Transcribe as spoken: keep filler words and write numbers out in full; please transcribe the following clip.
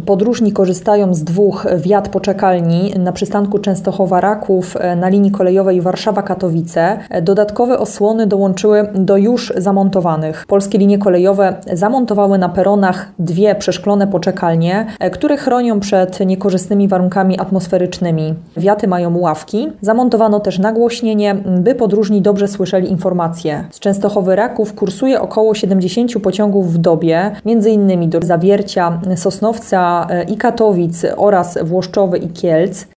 Podróżni korzystają z dwóch wiat poczekalni na przystanku Częstochowa-Raków na linii kolejowej Warszawa-Katowice. Dodatkowe osłony dołączyły do już zamontowanych. Polskie linie kolejowe zamontowały na peronach dwie przeszklone poczekalnie, które chronią przed niekorzystnymi warunkami atmosferycznymi. Wiaty mają ławki. Zamontowano też nagłośnienie, by podróżni dobrze słyszeli informacje. Z Częstochowy-Raków kursuje około siedemdziesiąt pociągów w dobie, między innymi do Zawiercia, Sosnowca i Katowic oraz Włoszczowy i Kielc.